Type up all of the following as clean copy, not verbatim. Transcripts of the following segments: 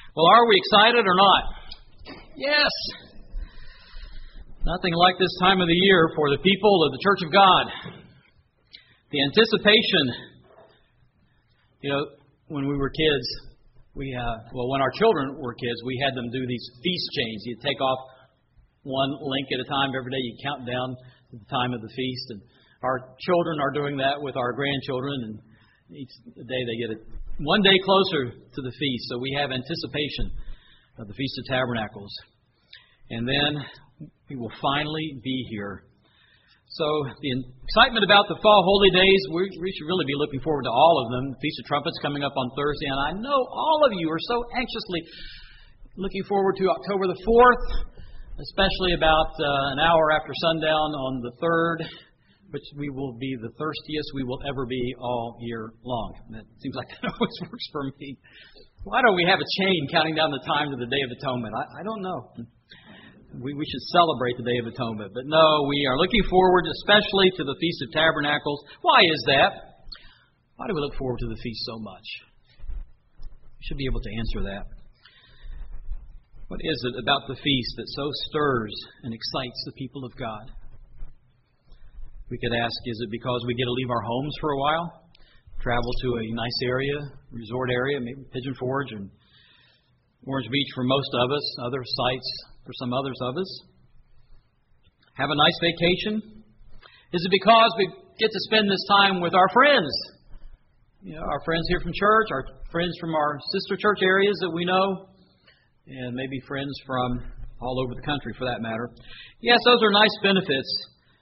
Well, are we excited or not? Yes. Nothing like this time of the year for the people of the Church of God. The anticipation, when we were kids, when our children were kids, we had them do these feast chains. You'd take off one link at a time every day. You count down to the time of the feast. And our children are doing that with our grandchildren, and each day they get one day closer to the feast. So we have anticipation of the Feast of Tabernacles. And then we will finally be here. So the excitement about the fall holy days, we should really be looking forward to all of them. The Feast of Trumpets coming up on Thursday, and I know all of you are so anxiously looking forward to October the 4th, especially about an hour after sundown on the 3rd, which we will be the thirstiest we will ever be all year long. That seems like that always works for me. Why don't we have a chain counting down the time to the Day of Atonement? I don't know. We should celebrate the Day of Atonement. But no, we are looking forward especially to the Feast of Tabernacles. Why is that? Why do we look forward to the feast so much? We should be able to answer that. What is it about the feast that so stirs and excites the people of God? We could ask, is it because we get to leave our homes for a while, travel to a nice area, resort area, maybe Pigeon Forge and Orange Beach for most of us, other sites for some others of us? Have a nice vacation? Is it because we get to spend this time with our friends? Our friends here from church, our friends from our sister church areas that we know, and maybe friends from all over the country for that matter. Yes, those are nice benefits,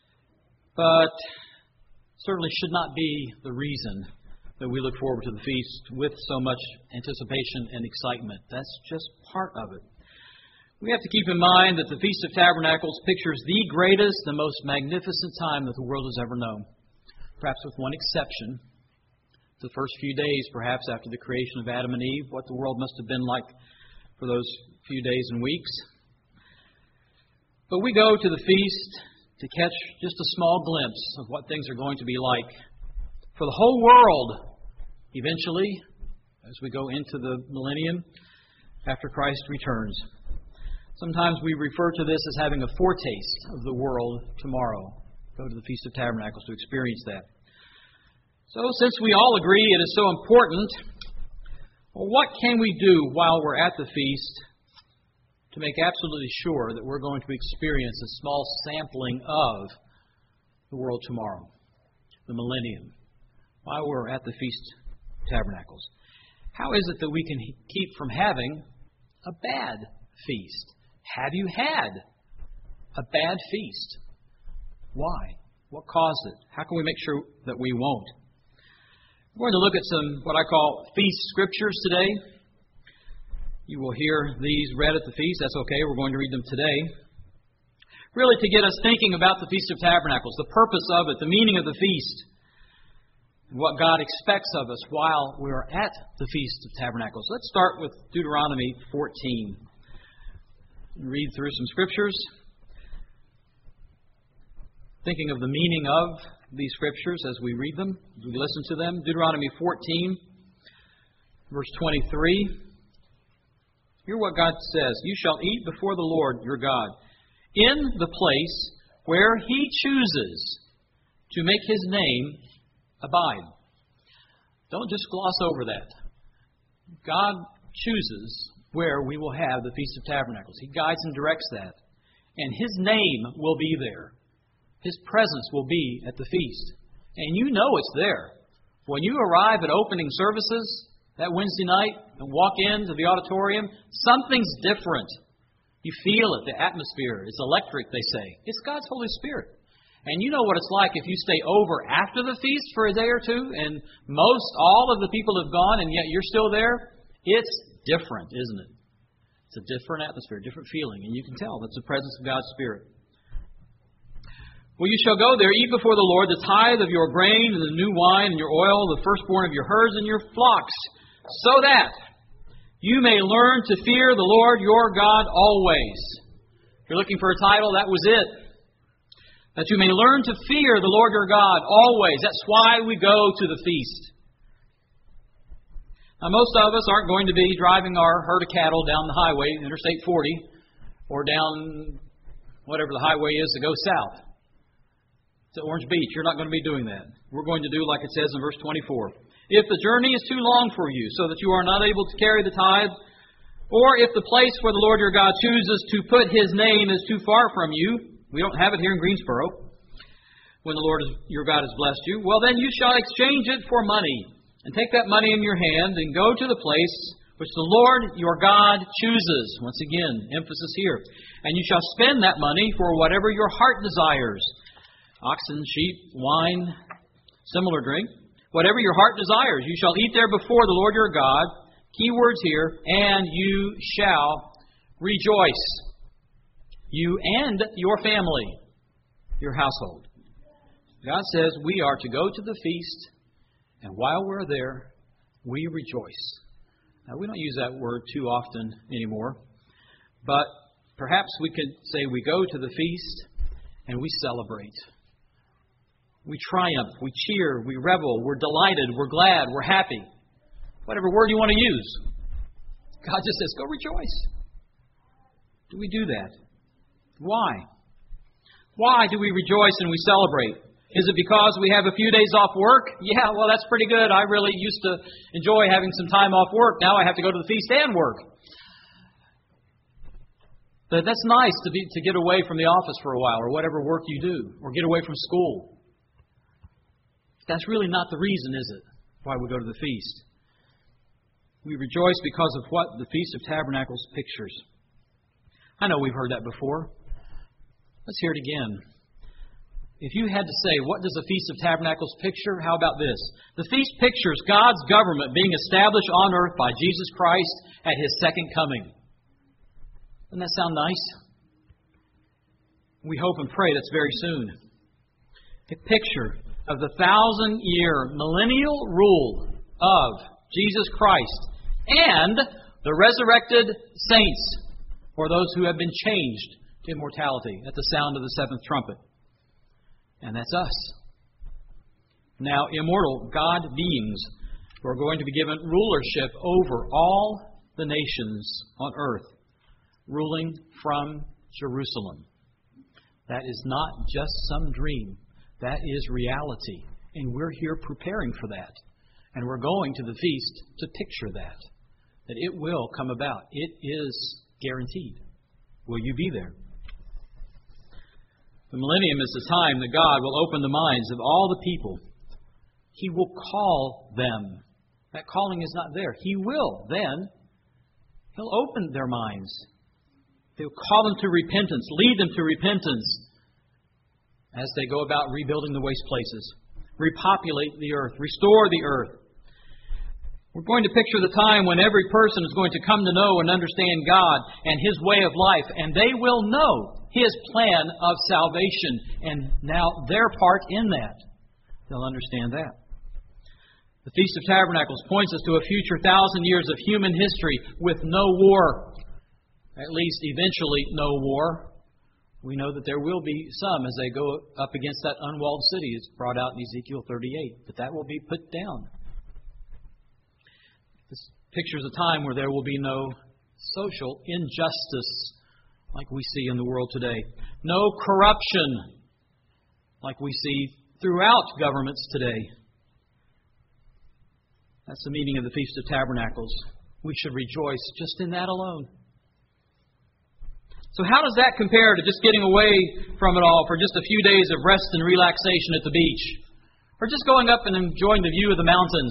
but certainly should not be the reason that we look forward to the feast with so much anticipation and excitement. That's just part of it. We have to keep in mind that the Feast of Tabernacles pictures the greatest, the most magnificent time that the world has ever known. Perhaps with one exception, the first few days, perhaps after the creation of Adam and Eve, what the world must have been like for those few days and weeks. But we go to the feast to catch just a small glimpse of what things are going to be like for the whole world eventually as we go into the millennium after Christ returns. Sometimes we refer to this as having a foretaste of the world tomorrow. Go to the Feast of Tabernacles to experience that. So since we all agree it is so important, well, what can we do while we're at the feast to make absolutely sure that we're going to experience a small sampling of the world tomorrow, the millennium, while we're at the Feast of Tabernacles? How is it that we can keep from having a bad feast? Have you had a bad feast? Why? What caused it? How can we make sure that we won't? We're going to look at some what I call feast scriptures today. You will hear these read at the feast. That's okay. We're going to read them today. Really to get us thinking about the Feast of Tabernacles, the purpose of it, the meaning of the feast, and what God expects of us while we're at the Feast of Tabernacles. Let's start with Deuteronomy 14. Read through some scriptures, thinking of the meaning of these scriptures as we read them, as we listen to them. Deuteronomy 14, verse 23. Hear what God says. You shall eat before the Lord your God in the place where He chooses to make His name abide. Don't just gloss over that. God chooses where we will have the Feast of Tabernacles. He guides and directs that. And His name will be there. His presence will be at the feast. And you know it's there. When you arrive at opening services that Wednesday night and walk into the auditorium, something's different. You feel it, the atmosphere. It's electric, they say. It's God's Holy Spirit. And you know what it's like if you stay over after the feast for a day or two, and all of the people have gone, and yet you're still there. It's different, isn't it? It's a different atmosphere, different feeling, and you can tell that's the presence of God's Spirit. Well, you shall go there, eat before the Lord the tithe of your grain and the new wine and your oil, the firstborn of your herds and your flocks, so that you may learn to fear the Lord your God always. If you're looking for a title, that was it. That you may learn to fear the Lord your God always. That's why we go to the feast. Now, most of us aren't going to be driving our herd of cattle down the highway, Interstate 40, or down whatever the highway is that goes south to Orange Beach. You're not going to be doing that. We're going to do like it says in verse 24. If the journey is too long for you, so that you are not able to carry the tithe, or if the place where the Lord your God chooses to put His name is too far from you, we don't have it here in Greensboro, when the Lord your God has blessed you, well then you shall exchange it for money, and take that money in your hand, and go to the place which the Lord your God chooses. Once again, emphasis here. And you shall spend that money for whatever your heart desires. Oxen, sheep, wine, similar drink. Whatever your heart desires, you shall eat there before the Lord your God. Key words here, and you shall rejoice. You and your family, your household. God says we are to go to the feast, and while we're there, we rejoice. Now, we don't use that word too often anymore, but perhaps we could say we go to the feast and we celebrate. We triumph, we cheer, we revel, we're delighted, we're glad, we're happy. Whatever word you want to use. God just says, go rejoice. Do we do that? Why? Why do we rejoice and we celebrate? Is it because we have a few days off work? Yeah, well, that's pretty good. I really used to enjoy having some time off work. Now I have to go to the feast and work. But that's nice to get away from the office for a while, or whatever work you do, or get away from school. That's really not the reason, is it, why we go to the feast? We rejoice because of what the Feast of Tabernacles pictures. I know we've heard that before. Let's hear it again. If you had to say, what does the Feast of Tabernacles picture? How about this? The feast pictures God's government being established on earth by Jesus Christ at His second coming. Doesn't that sound nice? We hope and pray that's very soon. A picture of the 1,000-year millennial rule of Jesus Christ and the resurrected saints, or those who have been changed to immortality at the sound of the seventh trumpet. And that's us. Now, immortal God beings who are going to be given rulership over all the nations on earth, ruling from Jerusalem. That is not just some dream. That is reality. And we're here preparing for that. And we're going to the feast to picture that it will come about. It is guaranteed. Will you be there? The millennium is the time that God will open the minds of all the people. He will call them. That calling is not there. He will. Then He'll open their minds. He'll call them to repentance, lead them to repentance as they go about rebuilding the waste places, repopulate the earth, restore the earth. We're going to picture the time when every person is going to come to know and understand God and His way of life, and they will know His plan of salvation, and now their part in that. They'll understand that. The Feast of Tabernacles points us to a future 1,000 years of human history with no war. At least eventually no war. We know that there will be some as they go up against that unwalled city. It's brought out in Ezekiel 38. But that will be put down. This pictures a time where there will be no social injustice like we see in the world today. No corruption like we see throughout governments today. That's the meaning of the Feast of Tabernacles. We should rejoice just in that alone. So how does that compare to just getting away from it all for just a few days of rest and relaxation at the beach? Or just going up and enjoying the view of the mountains?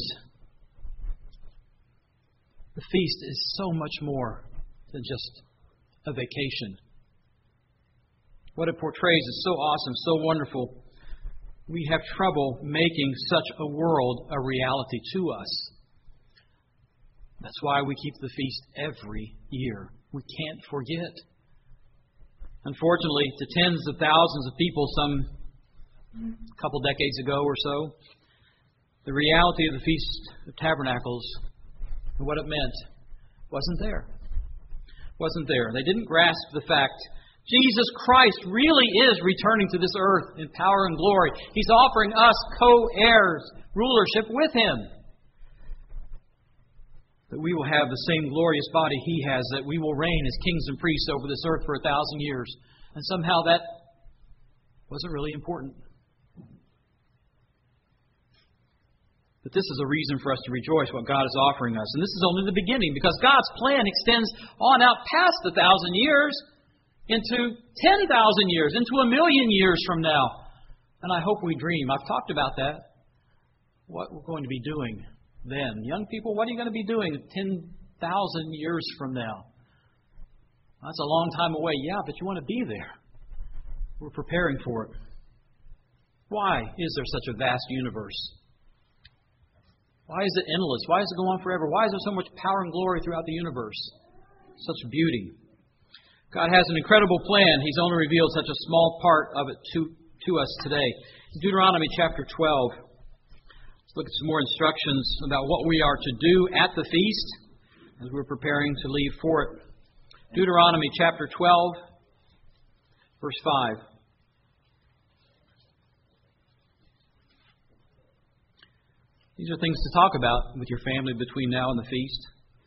The feast is so much more than just a vacation. What it portrays is so awesome, so wonderful. We have trouble making such a world a reality to us. That's why we keep the feast every year. We can't forget. Unfortunately, to tens of thousands of people some couple decades ago or so, the reality of the Feast of Tabernacles and what it meant wasn't there. Wasn't there. They didn't grasp the fact Jesus Christ really is returning to this earth in power and glory. He's offering us co-heirs, rulership with Him. that we will have the same glorious body He has, that we will reign as kings and priests over this earth for 1,000 years. And somehow that wasn't really important. But this is a reason for us to rejoice what God is offering us. And this is only the beginning, because God's plan extends on out past 1,000 years into 10,000 years, into 1,000,000 years from now. And I hope we dream. I've talked about that. What we're going to be doing then. Young people, what are you going to be doing 10,000 years from now? That's a long time away. Yeah, but you want to be there. We're preparing for it. Why is there such a vast universe? Why is it endless? Why does it go on forever? Why is there so much power and glory throughout the universe? Such beauty. God has an incredible plan. He's only revealed such a small part of it to us today. Deuteronomy chapter 12. Let's look at some more instructions about what we are to do at the feast as we're preparing to leave for it. Deuteronomy chapter 12, verse 5. These are things to talk about with your family between now and the feast.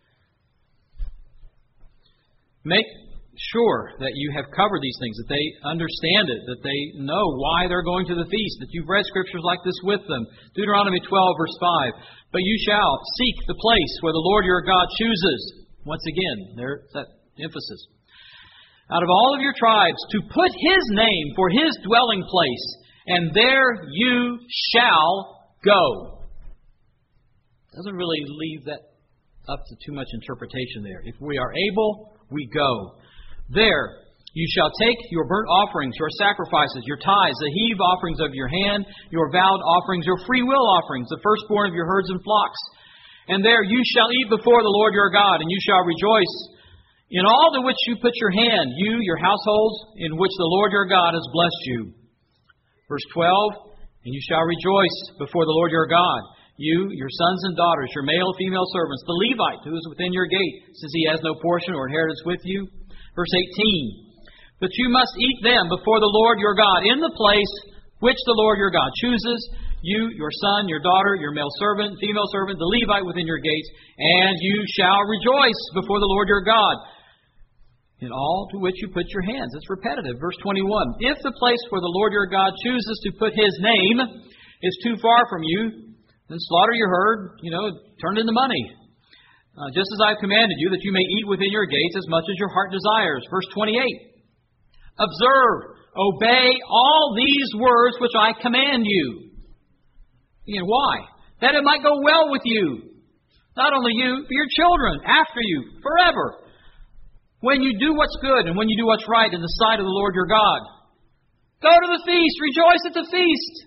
Make sure that you have covered these things, that they understand it, that they know why they're going to the feast, that you've read scriptures like this with them. Deuteronomy 12, verse 5. But you shall seek the place where the Lord your God chooses. Once again, there's that emphasis. Out of all of your tribes, to put His name for His dwelling place, and there you shall go. Doesn't really leave that up to too much interpretation there. If we are able, we go. There you shall take your burnt offerings, your sacrifices, your tithes, the heave offerings of your hand, your vowed offerings, your free will offerings, the firstborn of your herds and flocks. And there you shall eat before the Lord your God, and you shall rejoice in all to which you put your hand, you, your households, in which the Lord your God has blessed you. Verse 12, and you shall rejoice before the Lord your God, you, your sons and daughters, your male and female servants, the Levite who is within your gate, since he has no portion or inheritance with you. Verse 18, but you must eat them before the Lord your God in the place which the Lord your God chooses, you, your son, your daughter, your male servant, female servant, the Levite within your gates, and you shall rejoice before the Lord your God in all to which you put your hands. It's repetitive. Verse 21, if the place where the Lord your God chooses to put His name is too far from you, then slaughter your herd, turn it into money. Just as I have commanded you, that you may eat within your gates as much as your heart desires. Verse 28. Observe, obey all these words which I command you. Again, why? That it might go well with you. Not only you, but your children after you, forever. When you do what's good and when you do what's right in the sight of the Lord your God. Go to the feast, rejoice at the feast.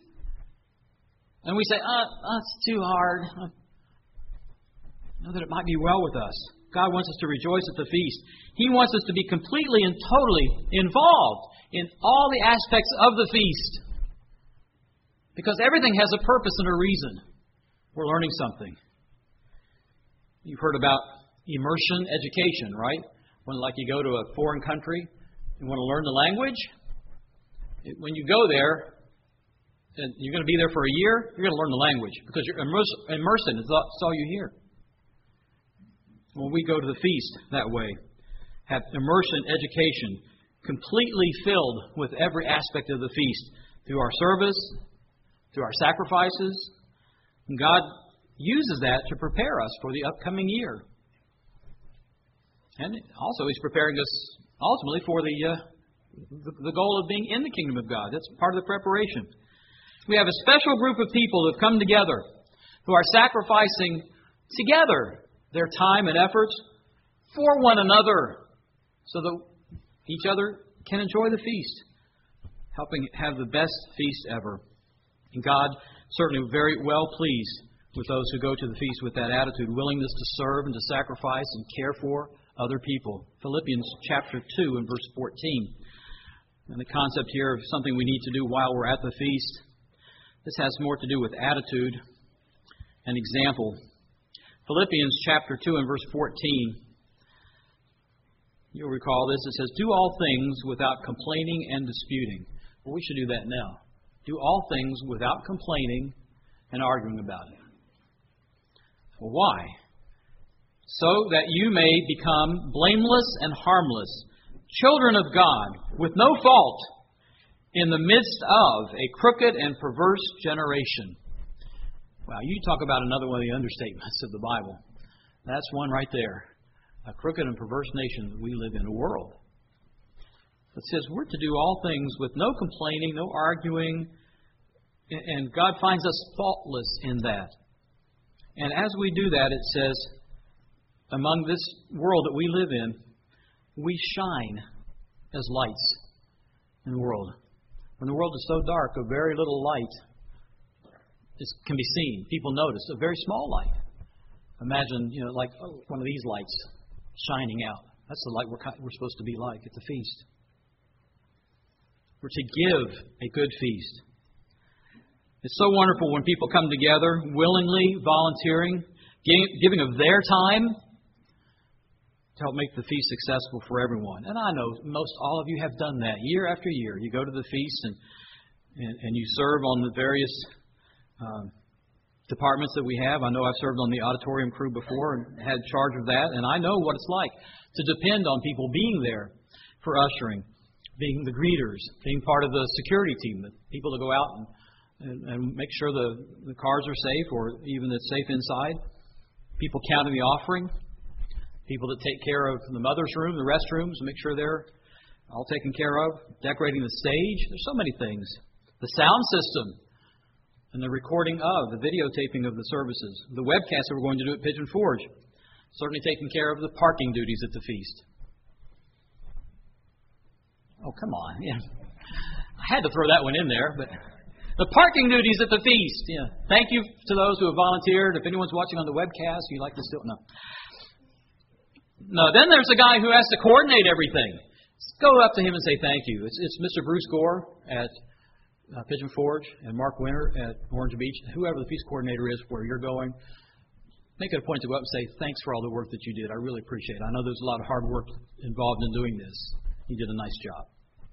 And we say, it's too hard. Know that it might be well with us. God wants us to rejoice at the feast. He wants us to be completely and totally involved in all the aspects of the feast. Because everything has a purpose and a reason. We're learning something. You've heard about immersion education, right? When you go to a foreign country, you want to learn the language. When you go there, and you're going to be there for a year, you're going to learn the language because you're immersed in it. That's all you hear. When we go to the feast that way, have immersion education completely filled with every aspect of the feast through our service, through our sacrifices. And God uses that to prepare us for the upcoming year. And also He's preparing us ultimately for the goal of being in the kingdom of God. That's part of the preparation. We have a special group of people who have come together, who are sacrificing together their time and efforts for one another, so that each other can enjoy the feast, helping have the best feast ever. And God certainly very well pleased with those who go to the feast with that attitude, willingness to serve and to sacrifice and care for other people. Philippians chapter 2 and verse 14. And the concept here of something we need to do while we're at the feast. This has more to do with attitude and example. Philippians chapter 2 and verse 14. You'll recall this. It says, do all things without complaining and disputing. Well, we should do that now. Do all things without complaining and arguing about it. Well, why? so that you may become blameless and harmless, children of God, with no fault, in the midst of a crooked and perverse generation. Wow, you talk about another one of the understatements of the Bible. That's one right there. A crooked and perverse nation that we live in, a world that says we're to do all things with no complaining, no arguing, and God finds us faultless in that. And as we do that, it says, among this world that we live in, we shine as lights in the world. When the world is so dark, a very little light can be seen. People notice a very small light. Imagine, like one of these lights shining out. That's the light we're supposed to be like at the feast. We're to give a good feast. It's so wonderful when people come together, willingly volunteering, giving of their time to help make the feast successful for everyone. And I know most all of you have done that year after year. You go to the feast and you serve on the various departments that we have. I know I've served on the auditorium crew before and had charge of that, and I know what it's like to depend on people being there for ushering, being the greeters, being part of the security team, the people that go out and make sure the cars are safe or even it's safe inside, people counting the offering, people that take care of the mother's room, the restrooms, make sure they're all taken care of, decorating the stage. There's so many things. The sound system and the recording of, the videotaping of the services, the webcast that we're going to do at Pigeon Forge, certainly taking care of the parking duties at the feast. Oh, come on. Yeah. I had to throw that one in there, but the parking duties at the feast. Yeah. Thank you to those who have volunteered. If anyone's watching on the webcast, you'd like to still... No, then there's a guy who has to coordinate everything. Let's go up to him and say thank you. It's Mr. Bruce Gore at Pigeon Forge and Mark Winter at Orange Beach. Whoever the feast coordinator is where you're going, make it a point to go up and say thanks for all the work that you did. I really appreciate it. I know there's a lot of hard work involved in doing this. You did a nice job.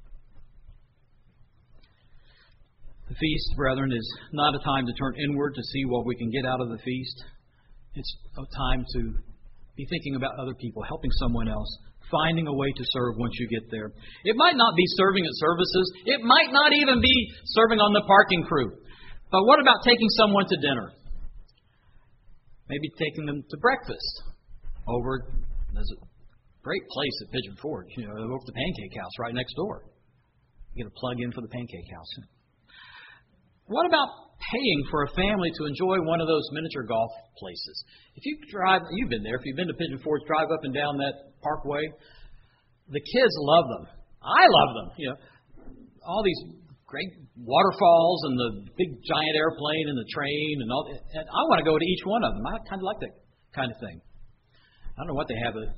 The feast, brethren, is not a time to turn inward to see what we can get out of the feast. It's a time to be thinking about other people, helping someone else, finding a way to serve once you get there. It might not be serving at services. It might not even be serving on the parking crew. But what about taking someone to dinner? Maybe taking them to breakfast over, there's a great place at Pigeon Forge, over at the Pancake House right next door. You get a plug in for the Pancake House. What about paying for a family to enjoy one of those miniature golf places? If you drive, you've been there, if you've been to Pigeon Forge, drive up and down that parkway, the kids love them. I love them. All these great waterfalls and the big giant airplane and the train and all. And I want to go to each one of them. I kind of like that kind of thing. I don't know what they have at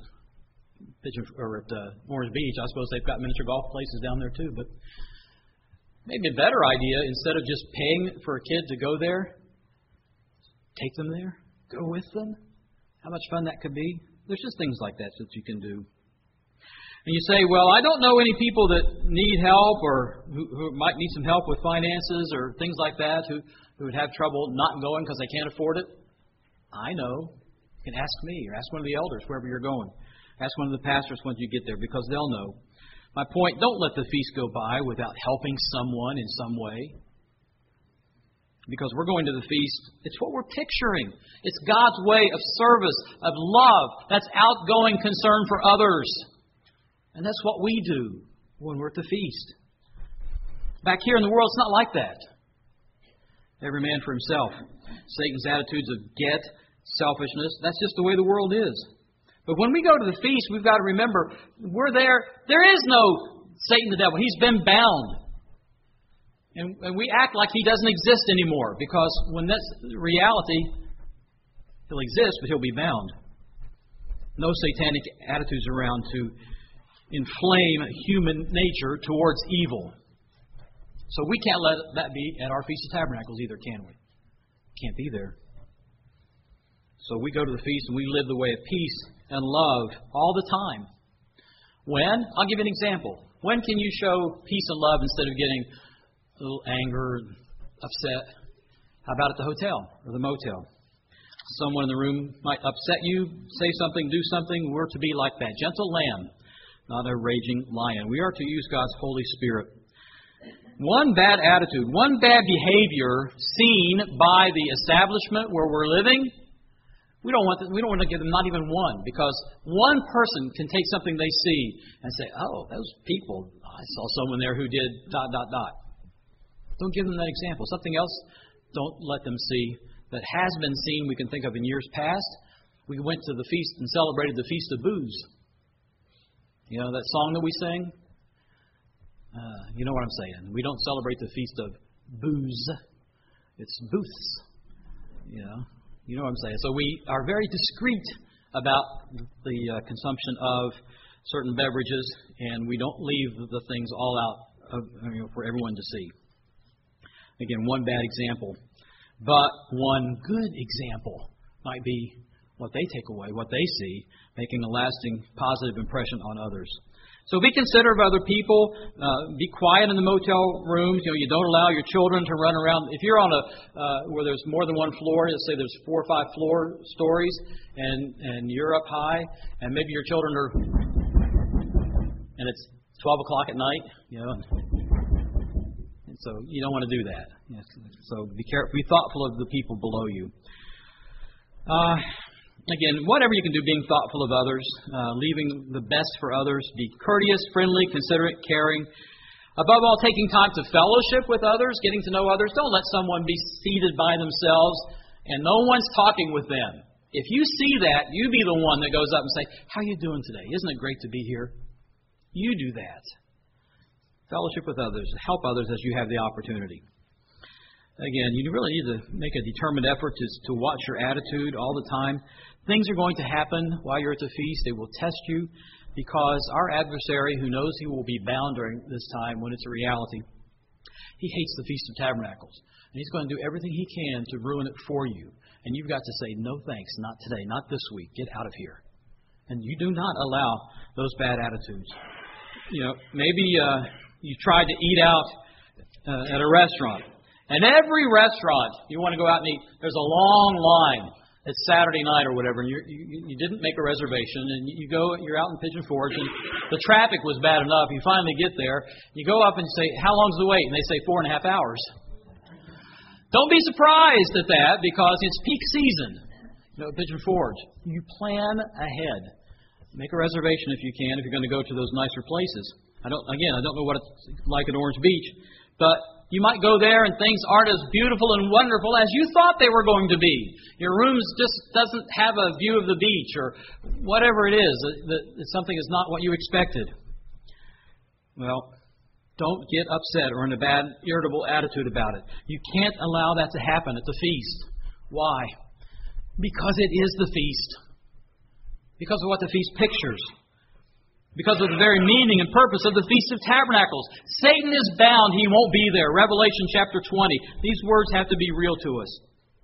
Orange Beach. I suppose they've got miniature golf places down there too, but maybe a better idea, instead of just paying for a kid to go there, take them there, go with them. How much fun that could be. There's just things like that you can do. And you say, well, I don't know any people that need help or who might need some help with finances or things like that, who would have trouble not going because they can't afford it. I know. You can ask me or ask one of the elders wherever you're going. Ask one of the pastors once you get there because they'll know. My point, don't let the feast go by without helping someone in some way. Because we're going to the feast, it's what we're picturing. It's God's way of service, of love. That's outgoing concern for others. And that's what we do when we're at the feast. Back here in the world, it's not like that. Every man for himself. Satan's attitudes of get, selfishness, that's just the way the world is. But when we go to the feast, we've got to remember, we're there. There is no Satan the devil. He's been bound. And we act like he doesn't exist anymore, because when that's reality, he'll exist, but he'll be bound. No satanic attitudes around to inflame human nature towards evil. So we can't let that be at our Feast of Tabernacles either, can we? Can't be there. So we go to the feast and we live the way of peace and love all the time. When? I'll give you an example. When can you show peace and love instead of getting a little anger, upset? How about at the hotel or the motel? Someone in the room might upset you, say something, do something. We're to be like that gentle lamb, not a raging lion. We are to use God's Holy Spirit. One bad attitude, one bad behavior seen by the establishment where we're living, we don't want to give them not even one, because one person can take something they see and say, oh, those people, I saw someone there who did ... Don't give them that example. Something else, don't let them see that has been seen, we can think of in years past. We went to the feast and celebrated the Feast of Booze. You know that song that we sing? You know what I'm saying. We don't celebrate the Feast of Booze. It's booths. You know what I'm saying. So we are very discreet about the consumption of certain beverages, and we don't leave the things all out for everyone to see. Again, one bad example. But one good example might be what they take away, what they see, making a lasting positive impression on others. So be considerate of other people. Be quiet in the motel rooms. You don't allow your children to run around. If you're on where there's more than one floor, let's say there's 4 or 5 floor stories, and you're up high, and maybe your children are, and it's 12 o'clock at night, and so you don't want to do that. So be careful. Be thoughtful of the people below you. Again, whatever you can do, being thoughtful of others, leaving the best for others, be courteous, friendly, considerate, caring. Above all, taking time to fellowship with others, getting to know others. Don't let someone be seated by themselves and no one's talking with them. If you see that, you be the one that goes up and say, how are you doing today? Isn't it great to be here? You do that. Fellowship with others. Help others as you have the opportunity. Again, you really need to make a determined effort to watch your attitude all the time. Things are going to happen while you're at the feast. They will test you because our adversary, who knows he will be bound during this time when it's a reality, he hates the Feast of Tabernacles. And he's going to do everything he can to ruin it for you. And you've got to say, no thanks, not today, not this week. Get out of here. And you do not allow those bad attitudes. Maybe you tried to eat out at a restaurant. And every restaurant you want to go out and eat, there's a long line. It's Saturday night or whatever, and you didn't make a reservation, and you're out in Pigeon Forge, and the traffic was bad enough. You finally get there. You go up and say, how long's the wait? And they say 4.5 hours. Don't be surprised at that because it's peak season. At Pigeon Forge. You plan ahead. Make a reservation if you can, if you're going to go to those nicer places. I don't know what it's like at Orange Beach, but you might go there and things aren't as beautiful and wonderful as you thought they were going to be. Your room just doesn't have a view of the beach or whatever it is. Something is not what you expected. Well, don't get upset or in a bad, irritable attitude about it. You can't allow that to happen at the feast. Why? Because it is the feast. Because of what the feast pictures. Because of the very meaning and purpose of the Feast of Tabernacles. Satan is bound. He won't be there. Revelation chapter 20. These words have to be real to us.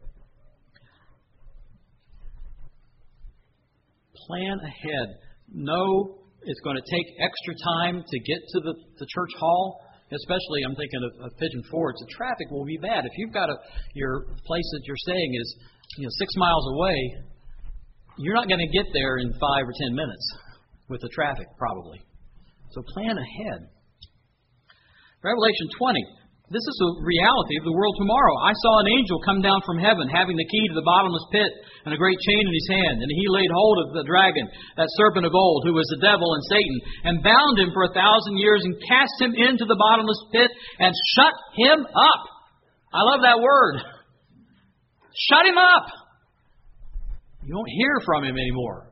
Plan ahead. Know it's going to take extra time to get to the church hall. Especially, I'm thinking of Pigeon Forge. The traffic will be bad. If you've got your place that you're staying is 6 miles away, you're not going to get there in 5 or 10 minutes. With the traffic, probably. So plan ahead. Revelation 20. This is the reality of the world tomorrow. I saw an angel come down from heaven, having the key to the bottomless pit and a great chain in his hand. And he laid hold of the dragon, that serpent of old, who was the devil and Satan, and bound him for 1,000 years and cast him into the bottomless pit and shut him up. I love that word. Shut him up. You won't hear from him anymore.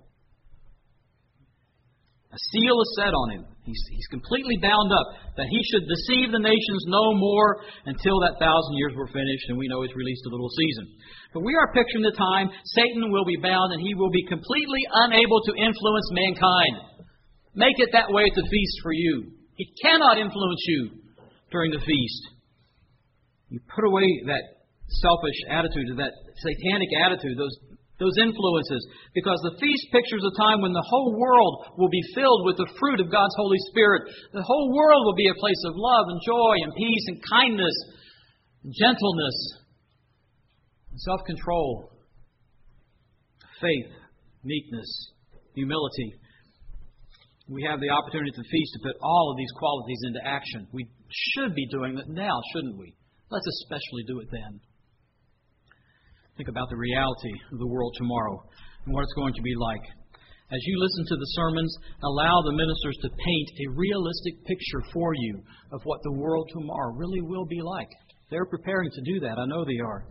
A seal is set on him. He's completely bound up that he should deceive the nations no more until that 1,000 years were finished and we know he's released a little season. But we are picturing the time Satan will be bound and he will be completely unable to influence mankind. Make it that way at the feast for you. He cannot influence you during the feast. You put away that selfish attitude, that satanic attitude, those influences, because the feast pictures a time when the whole world will be filled with the fruit of God's Holy Spirit. The whole world will be a place of love and joy and peace and kindness and gentleness and self-control. faith, meekness, humility. We have the opportunity at the feast to put all of these qualities into action. We should be doing that now, shouldn't we? Let's especially do it then. Think about the reality of the world tomorrow and what it's going to be like. As you listen to the sermons, allow the ministers to paint a realistic picture for you of what the world tomorrow really will be like. They're preparing to do that. I know they are.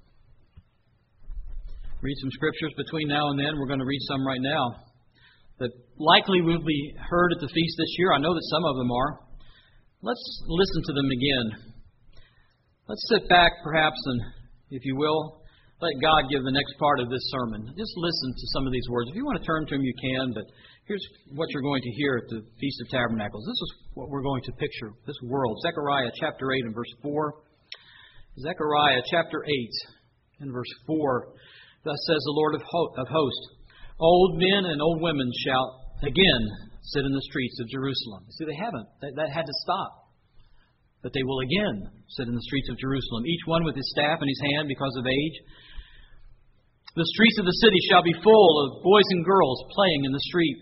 Read some scriptures between now and then. We're going to read some right now that likely will be heard at the feast this year. I know that some of them are. Let's listen to them again. Let's sit back perhaps and, if you will, let God give the next part of this sermon. Just listen to some of these words. If you want to turn to them, you can, but here's what you're going to hear at the Feast of Tabernacles. This is what we're going to picture, this world. Zechariah chapter 8 and verse 4. Zechariah chapter 8 and verse 4. Thus says the Lord of hosts, old men and old women shall again sit in the streets of Jerusalem. See, they haven't. That had to stop. But they will again sit in the streets of Jerusalem, each one with his staff in his hand because of age. The streets of the city shall be full of boys and girls playing in the street.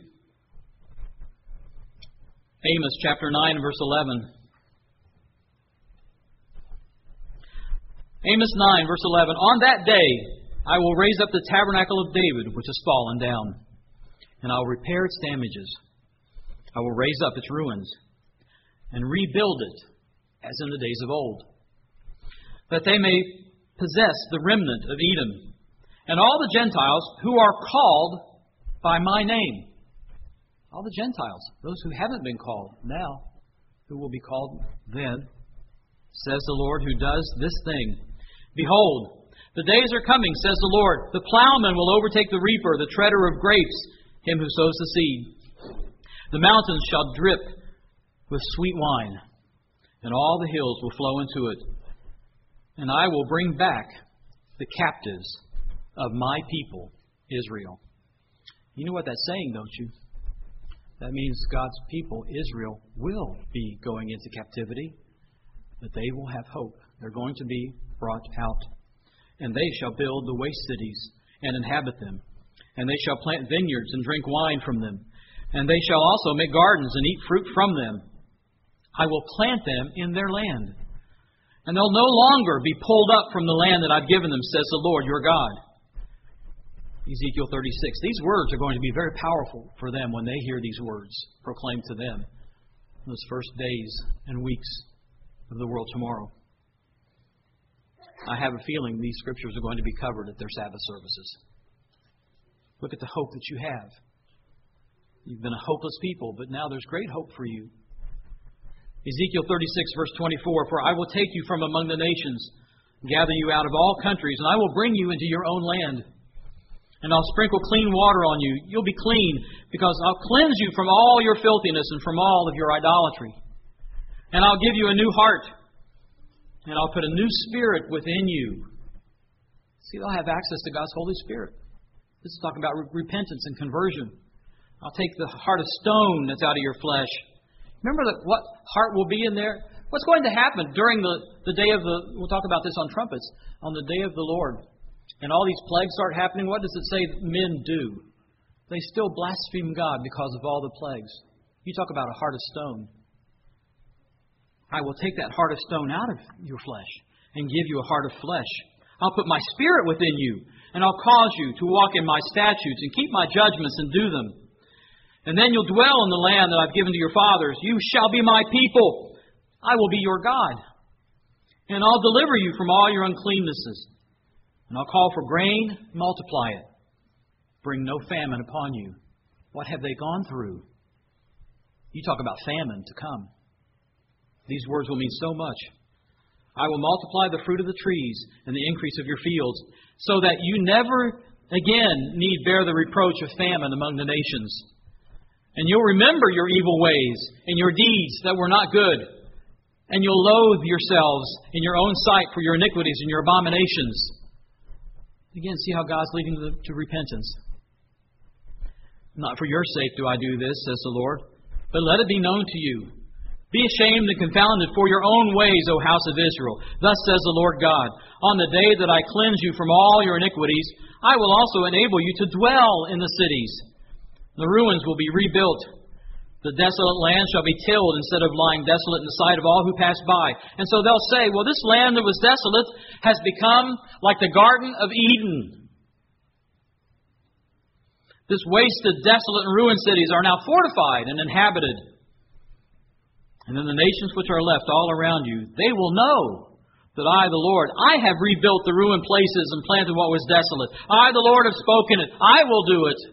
Amos chapter 9 and verse 11. Amos 9 verse 11. On that day I will raise up the tabernacle of David, which has fallen down, and I will repair its damages. I will raise up its ruins and rebuild it as in the days of old, that they may possess the remnant of Edom, and all the Gentiles who are called by my name. All the Gentiles, those who haven't been called now, who will be called then, says the Lord who does this thing. Behold, the days are coming, says the Lord. The plowman will overtake the reaper, the treader of grapes, him who sows the seed. The mountains shall drip with sweet wine, and all the hills will flow into it. And I will bring back the captives of my people, Israel. You know what that's saying, don't you? That means God's people, Israel, will be going into captivity, but they will have hope. They're going to be brought out. And they shall build the waste cities and inhabit them. And they shall plant vineyards and drink wine from them. And they shall also make gardens and eat fruit from them. I will plant them in their land. And they'll no longer be pulled up from the land that I've given them, says the Lord your God. Ezekiel 36. These words are going to be very powerful for them when they hear these words proclaimed to them in those first days and weeks of the world tomorrow. I have a feeling these scriptures are going to be covered at their Sabbath services. Look at the hope that you have. You've been a hopeless people, but now there's great hope for you. Ezekiel 36, verse 24, For I will take you from among the nations, gather you out of all countries, and I will bring you into your own land. And I'll sprinkle clean water on you. You'll be clean, because I'll cleanse you from all your filthiness and from all of your idolatry. And I'll give you a new heart, and I'll put a new spirit within you. See, they'll have access to God's Holy Spirit. This is talking about repentance and conversion. I'll take the heart of stone that's out of your flesh. Remember what heart will be in there? What's going to happen during the day of we'll talk about this on trumpets, on the day of the Lord. And all these plagues start happening. What does it say men do? They still blaspheme God because of all the plagues. You talk about a heart of stone. I will take that heart of stone out of your flesh and give you a heart of flesh. I'll put my spirit within you, and I'll cause you to walk in my statutes and keep my judgments and do them. And then you'll dwell in the land that I've given to your fathers. You shall be my people. I will be your God. And I'll deliver you from all your uncleannesses. And I'll call for grain, multiply it. Bring no famine upon you. What have they gone through? You talk about famine to come. These words will mean so much. I will multiply the fruit of the trees and the increase of your fields, so that you never again need bear the reproach of famine among the nations. And you'll remember your evil ways and your deeds that were not good. And you'll loathe yourselves in your own sight for your iniquities and your abominations. Again, see how God's leading to repentance. Not for your sake do I do this, says the Lord, but let it be known to you. Be ashamed and confounded for your own ways, O house of Israel. Thus says the Lord God, On the day that I cleanse you from all your iniquities, I will also enable you to dwell in the cities. The ruins will be rebuilt. The desolate land shall be tilled instead of lying desolate in the sight of all who pass by. And so they'll say, well, this land that was desolate has become like the Garden of Eden. This wasted, desolate, and ruined cities are now fortified and inhabited. And then the nations which are left all around you, they will know that I, the Lord, I have rebuilt the ruined places and planted what was desolate. I, the Lord, have spoken it. I will do it.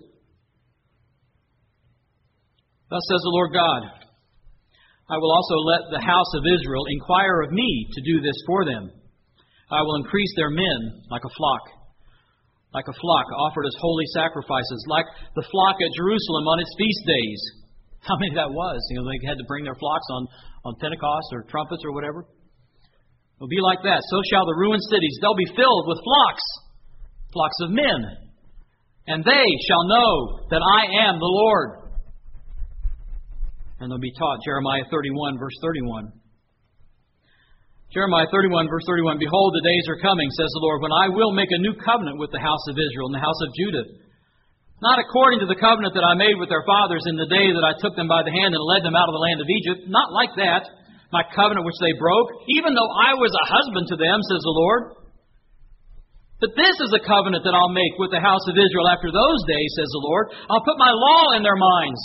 Thus says the Lord God, I will also let the house of Israel inquire of me to do this for them. I will increase their men like a flock offered as holy sacrifices, like the flock at Jerusalem on its feast days. How many that was? They had to bring their flocks on Pentecost or trumpets or whatever. It'll be like that. So shall the ruined cities. They'll be filled with flocks of men. And they shall know that I am the Lord. And they'll be taught. Jeremiah 31, verse 31. Jeremiah 31, verse 31. Behold, the days are coming, says the Lord, when I will make a new covenant with the house of Israel and the house of Judah. Not according to the covenant that I made with their fathers in the day that I took them by the hand and led them out of the land of Egypt. Not like that. My covenant which they broke, even though I was a husband to them, says the Lord. But this is a covenant that I'll make with the house of Israel after those days, says the Lord. I'll put my law in their minds.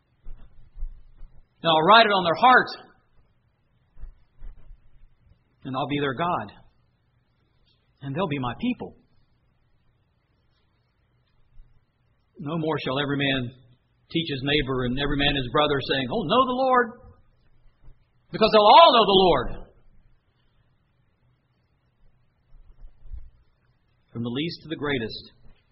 And I'll write it on their heart. And I'll be their God. And they'll be my people. No more shall every man teach his neighbor and every man his brother, saying, oh, know the Lord. Because they'll all know the Lord. From the least to the greatest.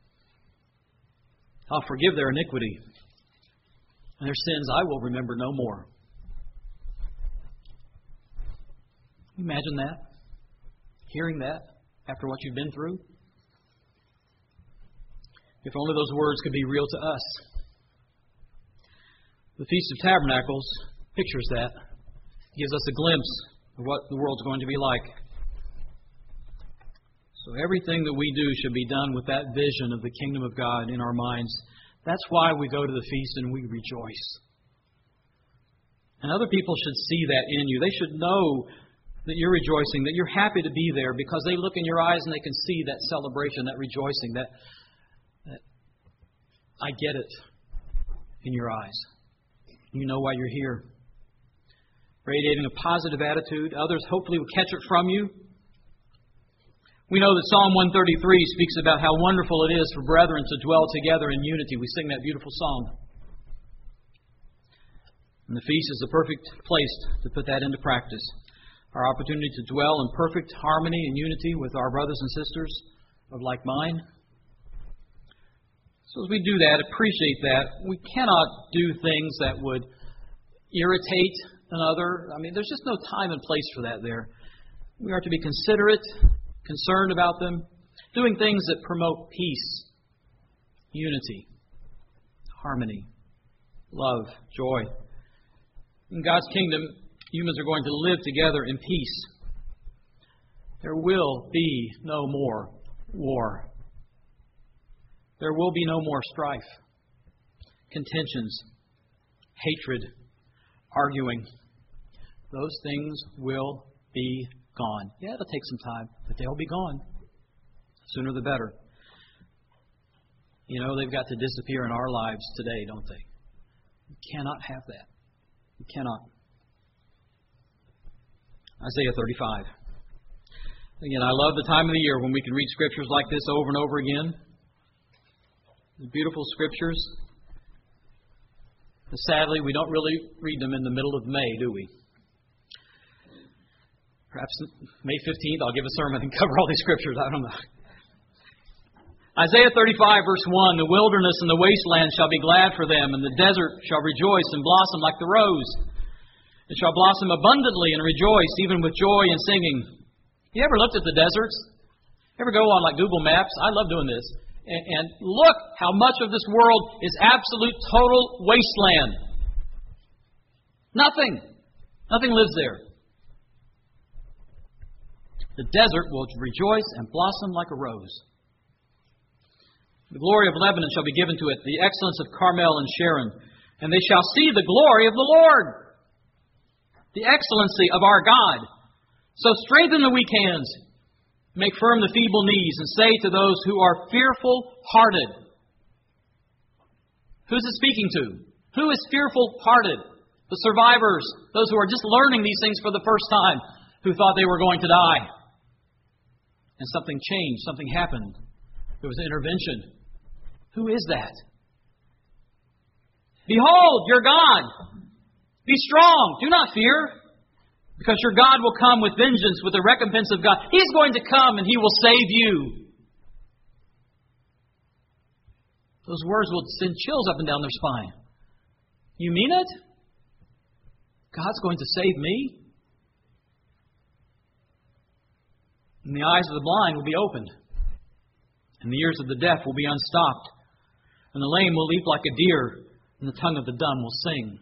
I'll forgive their iniquity. And their sins I will remember no more. Can you imagine that? Hearing that after what you've been through? If only those words could be real to us. The Feast of Tabernacles pictures that. Gives us a glimpse of what the world's going to be like. So everything that we do should be done with that vision of the kingdom of God in our minds. That's why we go to the feast and we rejoice. And other people should see that in you. They should know that you're rejoicing, that you're happy to be there because they look in your eyes and they can see that celebration, that rejoicing, that I get it in your eyes. You know why you're here. Radiating a positive attitude. Others hopefully will catch it from you. We know that Psalm 133 speaks about how wonderful it is for brethren to dwell together in unity. We sing that beautiful song. And the feast is the perfect place to put that into practice. Our opportunity to dwell in perfect harmony and unity with our brothers and sisters of like mind. So as we do that, appreciate that, we cannot do things that would irritate another. There's just no time and place for that there. We are to be considerate, concerned about them, doing things that promote peace, unity, harmony, love, joy. In God's kingdom, humans are going to live together in peace. There will be no more war. There will be no more strife, contentions, hatred, arguing. Those things will be gone. Yeah, it'll take some time, but they'll be gone. Sooner the better. They've got to disappear in our lives today, don't they? You cannot have that. You cannot. Isaiah 35. Again, I love the time of the year when we can read scriptures like this over and over again. The beautiful scriptures. But sadly, we don't really read them in the middle of May, do we? Perhaps May 15th, I'll give a sermon and cover all these scriptures. I don't know. Isaiah 35, verse 1, the wilderness and the wasteland shall be glad for them, and the desert shall rejoice and blossom like the rose. It shall blossom abundantly and rejoice, even with joy and singing. You ever looked at the deserts? Ever go on like Google Maps? I love doing this. And look how much of this world is absolute, total wasteland. Nothing lives there. The desert will rejoice and blossom like a rose. The glory of Lebanon shall be given to it, the excellence of Carmel and Sharon, and they shall see the glory of the Lord, the excellency of our God. So strengthen the weak hands, make firm the feeble knees, and say to those who are fearful-hearted. Who's it speaking to? Who is fearful-hearted? The survivors, those who are just learning these things for the first time, who thought they were going to die. And something changed, something happened. There was an intervention. Who is that? Behold, your God. Be strong. Do not fear. Because your God will come with vengeance, with the recompense of God. He's going to come and He will save you. Those words will send chills up and down their spine. You mean it? God's going to save me? And the eyes of the blind will be opened. And the ears of the deaf will be unstopped. And the lame will leap like a deer. And the tongue of the dumb will sing.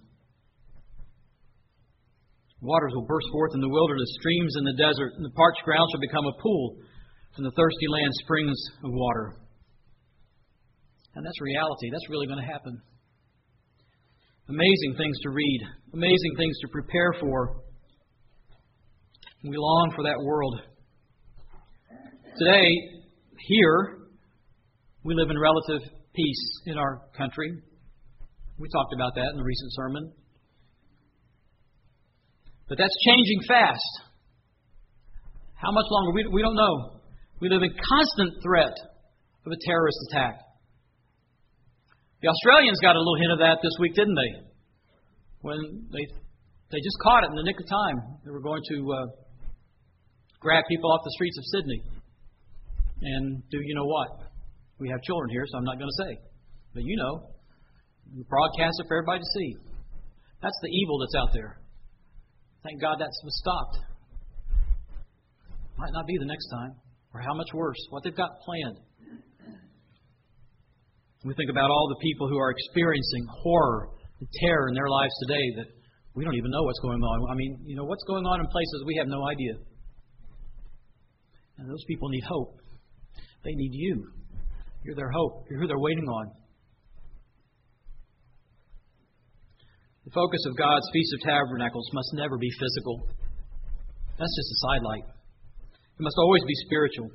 Waters will burst forth in the wilderness, streams in the desert, and the parched ground shall become a pool, and the thirsty land springs of water. And that's reality. That's really going to happen. Amazing things to read. Amazing things to prepare for. We long for that world. Today, here, we live in relative peace in our country. We talked about that in the recent sermon. But that's changing fast. How much longer? We don't know. We live in constant threat of a terrorist attack. The Australians got a little hint of that this week, didn't they? When they just caught it in the nick of time. They were going to grab people off the streets of Sydney. And do you know what? We have children here, so I'm not going to say. But you know. We broadcast it for everybody to see. That's the evil that's out there. Thank God that was stopped. Might not be the next time. Or how much worse. What they've got planned. We think about all the people who are experiencing horror and terror in their lives today that we don't even know what's going on. I mean, you know, what's going on in places we have no idea. And those people need hope. They need you. You're their hope. You're who they're waiting on. The focus of God's Feast of Tabernacles must never be physical. That's just a sidelight. It must always be spiritual.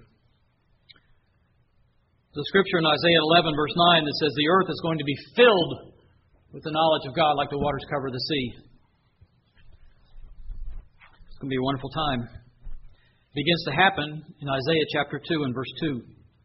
The scripture in Isaiah 11, verse 9, that says the earth is going to be filled with the knowledge of God like the waters cover the sea. It's going to be a wonderful time. It begins to happen in Isaiah chapter 2 and verse 2.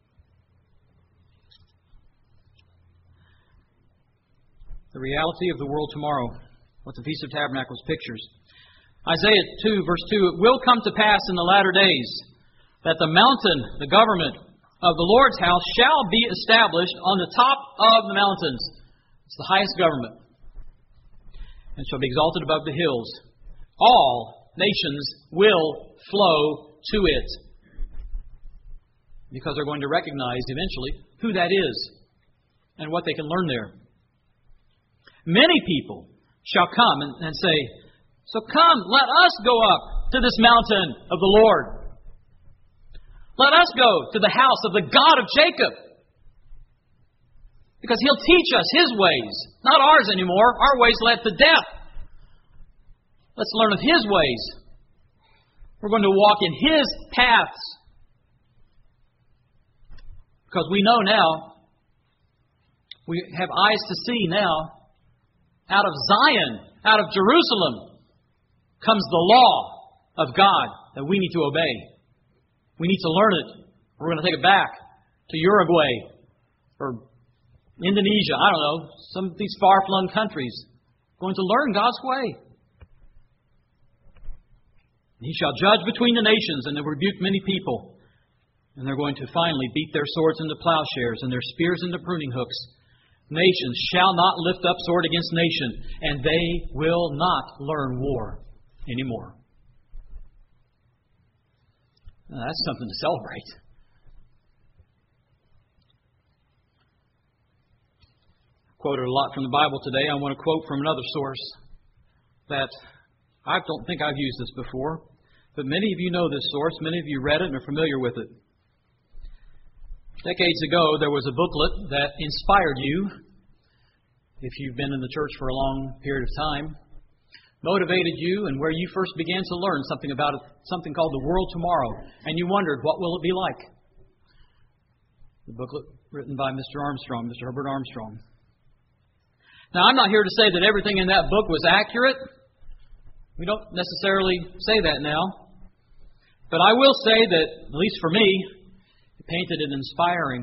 The reality of the world tomorrow, what the Feast of Tabernacles pictures. Isaiah 2, verse 2, it will come to pass in the latter days that the mountain, the government of the Lord's house, shall be established on the top of the mountains. It's the highest government. And shall be exalted above the hills. All nations will flow to it. Because they're going to recognize eventually who that is and what they can learn there. Many people shall come and say, so come, let us go up to this mountain of the Lord. Let us go to the house of the God of Jacob. Because He'll teach us His ways, not ours anymore. Our ways led to death. Let's learn of His ways. We're going to walk in His paths. Because we know now, we have eyes to see now, out of Zion, out of Jerusalem, comes the law of God that we need to obey. We need to learn it. We're going to take it back to Uruguay or Indonesia. I don't know. Some of these far-flung countries. Going to learn God's way. He shall judge between the nations and rebuke many people. And they're going to finally beat their swords into plowshares and their spears into pruning hooks. Nations shall not lift up sword against nation, and they will not learn war anymore. Now, that's something to celebrate. Quoted a lot from the Bible today. I want to quote from another source that I don't think I've used this before. But many of you know this source. Many of you read it and are familiar with it. Decades ago, there was a booklet that inspired you, if you've been in the church for a long period of time, motivated you, and where you first began to learn something about something called The World Tomorrow, and you wondered, what will it be like? The booklet written by Mr. Herbert Armstrong. Now, I'm not here to say that everything in that book was accurate. We don't necessarily say that now. But I will say that, at least for me, it painted an inspiring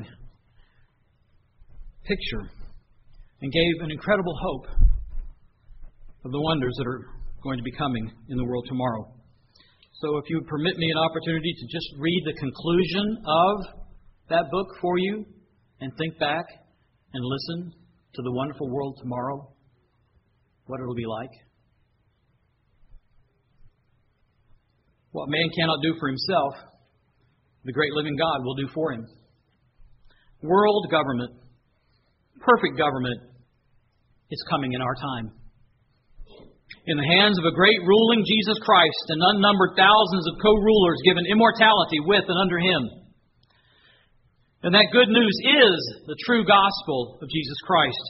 picture and gave an incredible hope of the wonders that are going to be coming in the world tomorrow. So if you would permit me an opportunity to just read the conclusion of that book for you and think back and listen to the wonderful world tomorrow, what it'll be like. What man cannot do for himself, the great living God will do for him. World government, perfect government, is coming in our time. In the hands of a great ruling Jesus Christ and unnumbered thousands of co-rulers given immortality with and under Him. And that good news is the true gospel of Jesus Christ.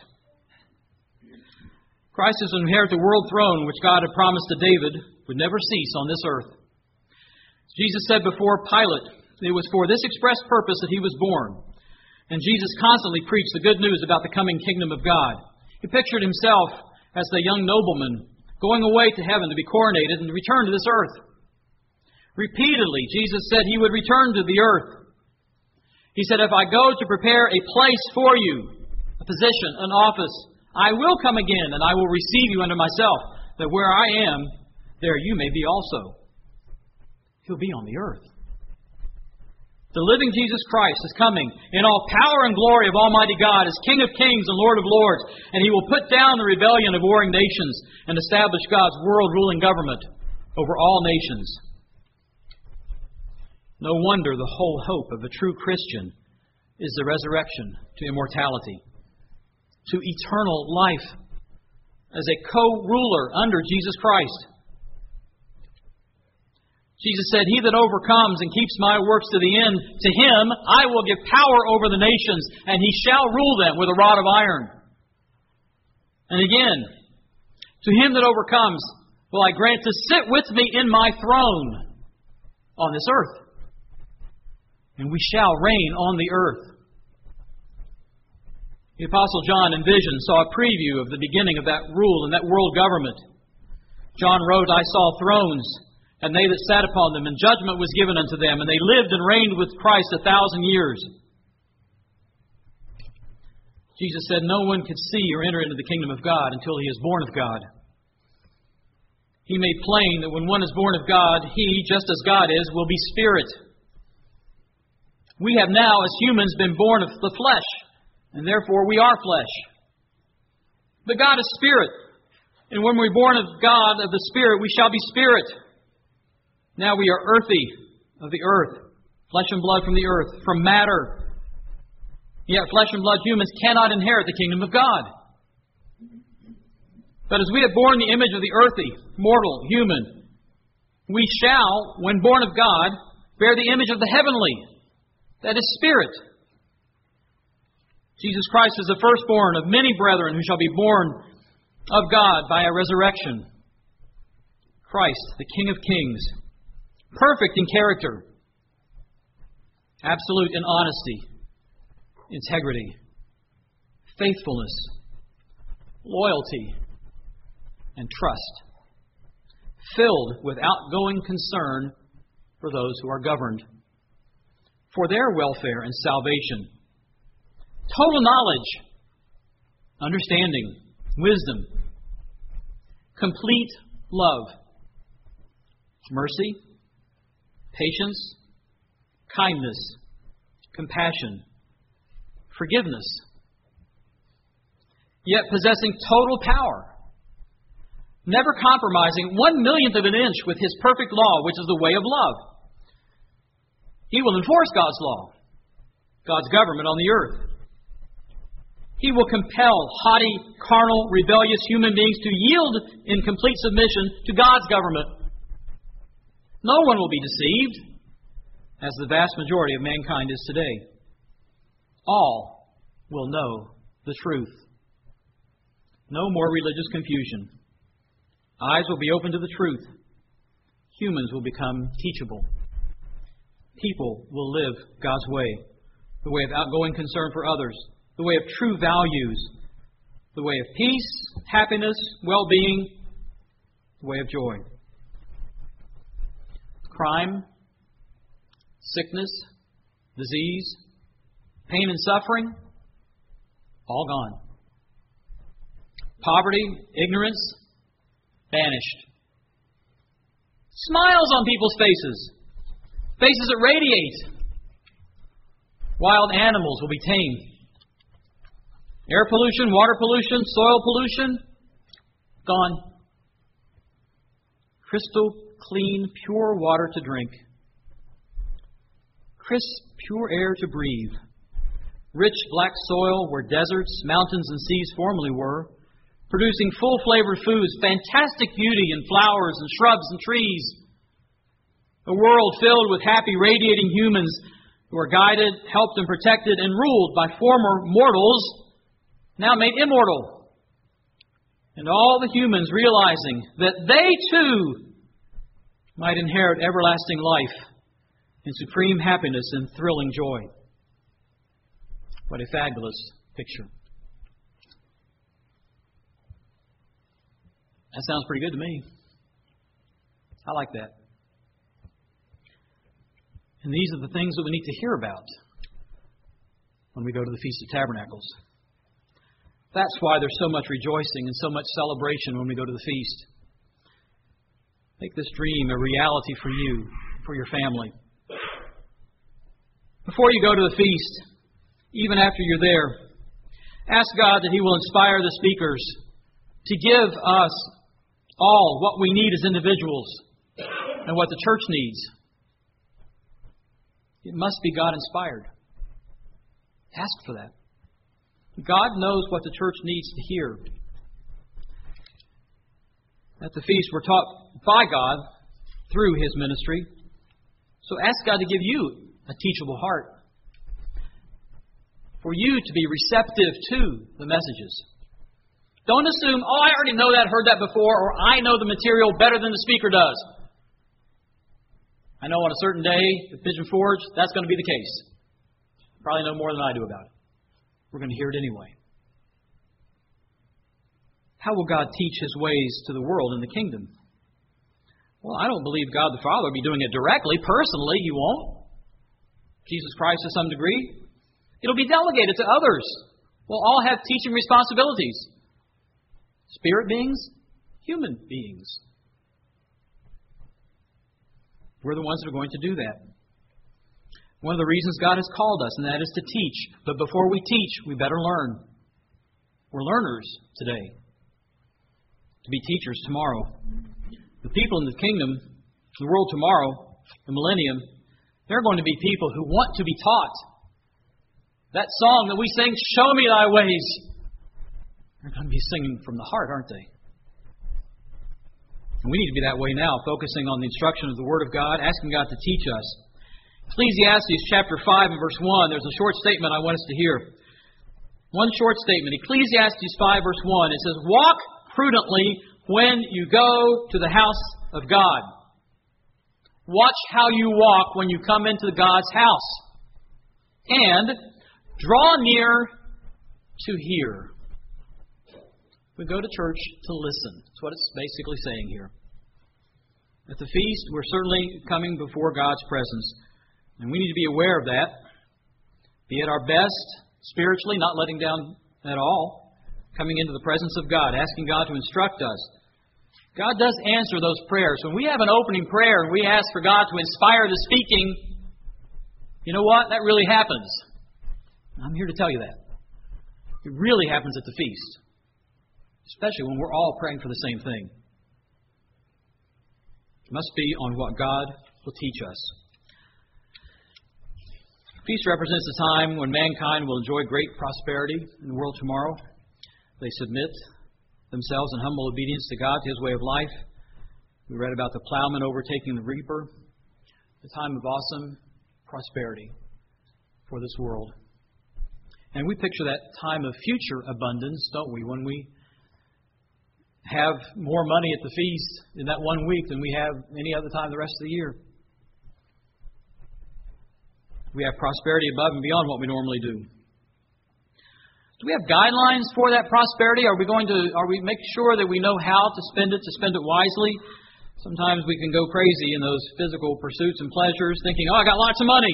Christ is to inherit the world throne which God had promised to David would never cease on this earth. Jesus said before Pilate, it was for this express purpose that He was born. And Jesus constantly preached the good news about the coming kingdom of God. He pictured Himself as the young nobleman going away to heaven to be coronated and return to this earth. Repeatedly, Jesus said He would return to the earth. He said, if I go to prepare a place for you, a position, an office, I will come again and I will receive you unto myself, that where I am, there you may be also. He'll be on the earth. The living Jesus Christ is coming in all power and glory of Almighty God as King of kings and Lord of lords. And He will put down the rebellion of warring nations and establish God's world-ruling government over all nations. No wonder the whole hope of a true Christian is the resurrection to immortality, to eternal life as a co-ruler under Jesus Christ. Jesus said, he that overcomes and keeps my works to the end, to him I will give power over the nations, and he shall rule them with a rod of iron. And again, to him that overcomes will I grant to sit with me in my throne on this earth. And we shall reign on the earth. The Apostle John in vision saw a preview of the beginning of that rule and that world government. John wrote, I saw thrones, and they that sat upon them, and judgment was given unto them, and they lived and reigned with Christ 1,000 years. Jesus said, no one could see or enter into the kingdom of God until he is born of God. He made plain that when one is born of God, he, just as God is, will be spirit. We have now, as humans, been born of the flesh, and therefore we are flesh. But God is spirit, and when we're born of God, of the Spirit, we shall be spirit. Now we are earthy, of the earth, flesh and blood from the earth, from matter. Yet flesh and blood humans cannot inherit the kingdom of God. But as we have borne the image of the earthy, mortal, human, we shall, when born of God, bear the image of the heavenly, that is spirit. Jesus Christ is the firstborn of many brethren who shall be born of God by a resurrection. Christ, the King of kings, perfect in character, absolute in honesty, integrity, faithfulness, loyalty, and trust, filled with outgoing concern for those who are governed, for their welfare and salvation, total knowledge, understanding, wisdom, complete love, mercy, patience, kindness, compassion, forgiveness, yet possessing total power, never compromising 1/1,000,000th of an inch with His perfect law, which is the way of love. He will enforce God's law, God's government on the earth. He will compel haughty, carnal, rebellious human beings to yield in complete submission to God's government. No one will be deceived, as the vast majority of mankind is today. All will know the truth. No more religious confusion. Eyes will be open to the truth. Humans will become teachable. People will live God's way, the way of outgoing concern for others, the way of true values, the way of peace, happiness, well-being, the way of joy. Crime, sickness, disease, pain and suffering, all gone. Poverty, ignorance, banished. Smiles on people's faces, faces that radiate. Wild animals will be tamed. Air pollution, water pollution, soil pollution, gone. Crystal clean, pure water to drink. Crisp, pure air to breathe. Rich black soil where deserts, mountains, and seas formerly were, producing full-flavored foods, fantastic beauty in flowers and shrubs and trees. A world filled with happy, radiating humans who are guided, helped, and protected and ruled by former mortals, now made immortal. And all the humans realizing that they too might inherit everlasting life and supreme happiness and thrilling joy. What a fabulous picture. That sounds pretty good to me. I like that. And these are the things that we need to hear about when we go to the Feast of Tabernacles. That's why there's so much rejoicing and so much celebration when we go to the feast. Make this dream a reality for you, for your family. Before you go to the feast, even after you're there, ask God that He will inspire the speakers to give us all what we need as individuals and what the church needs. It must be God-inspired. Ask for that. God knows what the church needs to hear. At the feast, we're taught by God through His ministry. So ask God to give you a teachable heart, for you to be receptive to the messages. Don't assume, I already know that, heard that before, or I know the material better than the speaker does. I know on a certain day at Pigeon Forge, that's going to be the case. Probably know more than I do about it. We're going to hear it anyway. How will God teach His ways to the world in the kingdom? Well, I don't believe God the Father will be doing it directly. Personally, He won't. Jesus Christ to some degree. It'll be delegated to others. We'll all have teaching responsibilities. Spirit beings, human beings. We're the ones that are going to do that. One of the reasons God has called us, and that is to teach. But before we teach, we better learn. We're learners today. To be teachers tomorrow. The people in the kingdom, the world tomorrow, the millennium, they're going to be people who want to be taught. That song that we sing, "Show me thy ways," they're going to be singing from the heart, aren't they? And we need to be that way now, focusing on the instruction of the Word of God, asking God to teach us. Ecclesiastes chapter 5 and verse 1, there's a short statement I want us to hear. One short statement. Ecclesiastes 5 verse 1, it says, "Walk prudently when you go to the house of God." Watch how you walk when you come into God's house. And draw near to hear. We go to church to listen. That's what it's basically saying here. At the feast, we're certainly coming before God's presence. And we need to be aware of that. Be at our best spiritually, not letting down at all. Coming into the presence of God, asking God to instruct us. God does answer those prayers. When we have an opening prayer and we ask for God to inspire the speaking, you know what? That really happens. I'm here to tell you that. It really happens at the feast. Especially when we're all praying for the same thing. It must be on what God will teach us. The feast represents a time when mankind will enjoy great prosperity in the world tomorrow. They submit themselves in humble obedience to God, to His way of life. We read about the plowman overtaking the reaper, a time of awesome prosperity for this world. And we picture that time of future abundance, don't we, when we have more money at the feast in that 1 week than we have any other time the rest of the year. We have prosperity above and beyond what we normally do. Do we have guidelines for that prosperity? Are we make sure that we know how to spend it wisely? Sometimes we can go crazy in those physical pursuits and pleasures, thinking, I got lots of money,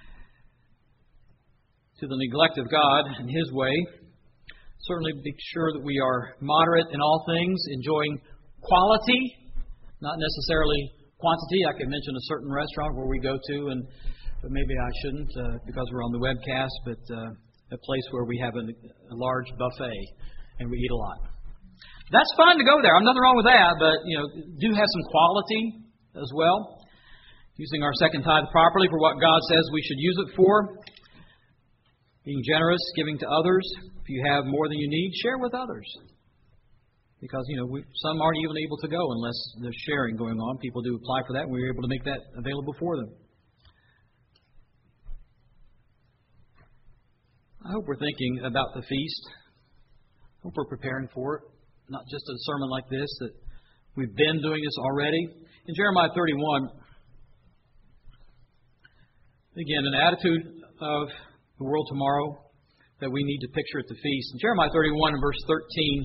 to the neglect of God and His way. Certainly be sure that we are moderate in all things, enjoying quality, not necessarily quantity. I could mention a certain restaurant where we go to, but maybe I shouldn't because we're on the webcast, but a place where we have a large buffet and we eat a lot. That's fun to go there. I'm nothing wrong with that, but do have some quality as well. Using our second tithe properly for what God says we should use it for. Being generous, giving to others. If you have more than you need, share with others. Because, some aren't even able to go unless there's sharing going on. People do apply for that, and we're able to make that available for them. I hope we're thinking about the feast. I hope we're preparing for it. Not just a sermon like this, that we've been doing this already. In Jeremiah 31, again, an attitude of the world tomorrow that we need to picture at the feast. In Jeremiah 31 and verse 13,